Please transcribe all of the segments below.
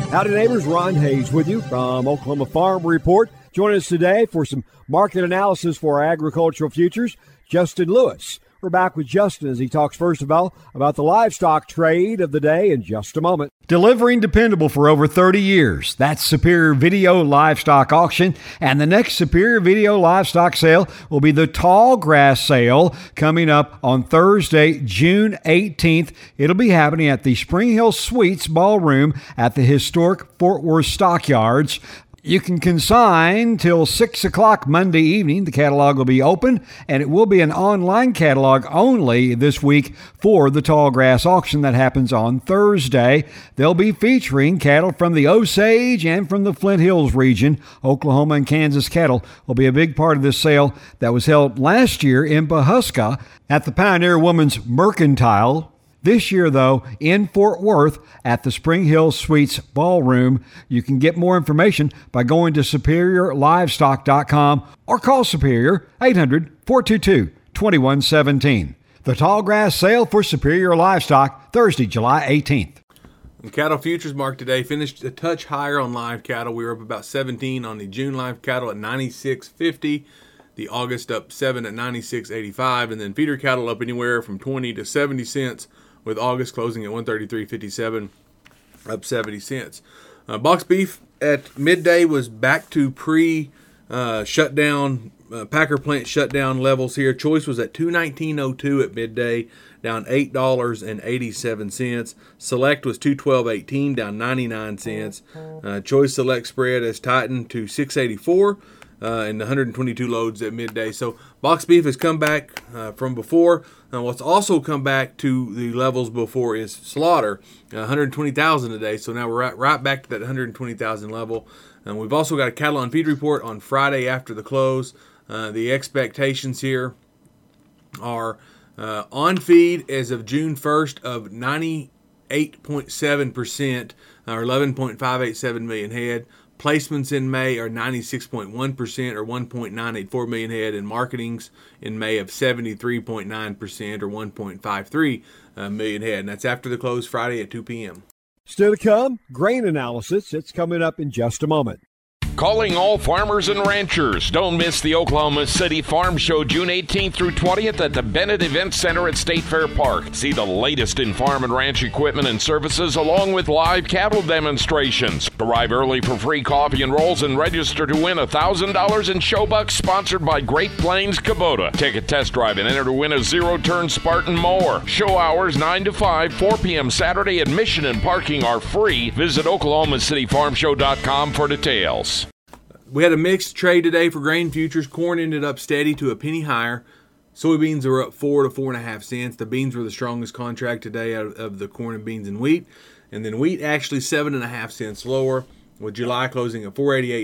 Howdy neighbors, Ron Hayes with you from Oklahoma Farm Report. Join us today for some market analysis for our agricultural futures. Justin Lewis. We're back with Justin as he talks first of all about the livestock trade of the day in just a moment. Delivering dependable for over 30 years. That's Superior Video Livestock Auction. And the next Superior Video Livestock Sale will be the Tall Grass Sale coming up on Thursday, June 18th. It'll be happening at the Spring Hill Suites Ballroom at the historic Fort Worth Stockyards. You can consign till 6 o'clock Monday evening. The catalog will be open, and it will be an online catalog only this week for the Tall Grass Auction that happens on Thursday. They'll be featuring cattle from the Osage and from the Flint Hills region. Oklahoma and Kansas cattle will be a big part of this sale that was held last year in Pawhuska at the Pioneer Women's Mercantile. This year, though, in Fort Worth at the Spring Hill Suites Ballroom. You can get more information by going to SuperiorLivestock.com or call Superior 800-422-2117. The Tall Grass Sale for Superior Livestock, Thursday, July 18th. The cattle futures market today finished a touch higher on live cattle. We were up about 17 on the June live cattle at 96.50. The August up 7 at 96.85. And then feeder cattle up anywhere from 20 to 70 cents, with August closing at 133.57, up 70 cents. Box beef at midday was back to pre-shutdown, Packer plant shutdown levels here. Choice was at $219.02 at midday, down $8.87. Select was $212.18, down 99 cents. Choice Select spread has tightened to $6.84. And 122 loads at midday. So box beef has come back from before. What's also come back to the levels before is slaughter, 120,000 a day. So now we're right back to that 120,000 level. And we've also got a cattle on feed report on Friday after the close. The expectations here are on feed as of June 1st of 98.7%, or 11.587 million head. Placements in May are 96.1%, or 1.984 million head, and marketings in May of 73.9%, or 1.53 million head. And that's after the close Friday at 2 p.m. Still to come, grain analysis. It's coming up in just a moment. Calling all farmers and ranchers. Don't miss the Oklahoma City Farm Show June 18th through 20th at the Bennett Event Center at State Fair Park. See the latest in farm and ranch equipment and services along with live cattle demonstrations. Arrive early for free coffee and rolls and register to win $1,000 in showbucks sponsored by Great Plains Kubota. Take a test drive and enter to win a zero-turn Spartan mower. Show hours 9 to 5, 4 p.m. Saturday. Admission and parking are free. Visit OklahomaCityFarmShow.com for details. We had a mixed trade today for grain futures. Corn ended up steady to a penny higher. Soybeans are up 4 to 4.5 cents. The beans were the strongest contract today out of the corn and beans and wheat. And then wheat actually 7.5 cents lower, with July closing at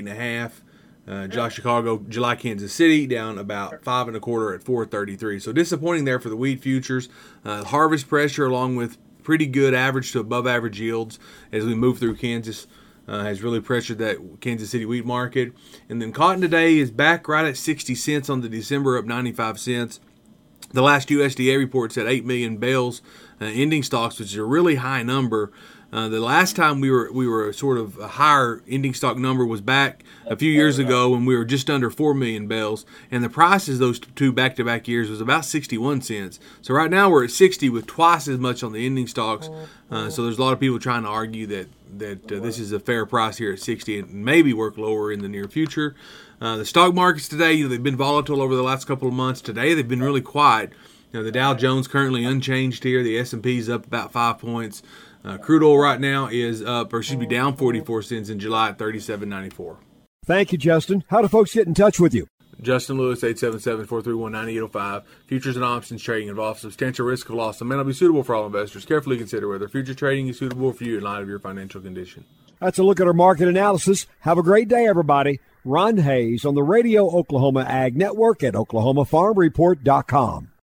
488.5. July Chicago, July Kansas City down about 5 1/4 at 433. So disappointing there for the wheat futures. Harvest pressure along with pretty good average to above average yields as we move through Kansas. Has really pressured that Kansas City wheat market. And then cotton today is back right at 60 cents on the December, up 95 cents. The last USDA report said 8 million bales ending stocks, which is a really high number. The last time we were sort of a higher ending stock number was back a few years ago when we were just under 4 million bales, and the prices those two back-to-back years was about 61 cents. So right now we're at 60 with twice as much on the ending stocks. So there's a lot of people trying to argue that this is a fair price here at 60 and maybe work lower in the near future. The stock markets today, they've been volatile over the last couple of months. Today they've been really quiet. The Dow Jones currently unchanged here. The S&P is up about 5 points. Crude oil right now is down 44 cents in July at $37.94. Thank you, Justin. How do folks get in touch with you? Justin Lewis, 877-431-9805. Futures and options trading involves substantial risk of loss and may not be suitable for all investors. Carefully consider whether future trading is suitable for you in light of your financial condition. That's a look at our market analysis. Have a great day, everybody. Ron Hayes on the Radio Oklahoma Ag Network at OklahomaFarmReport.com.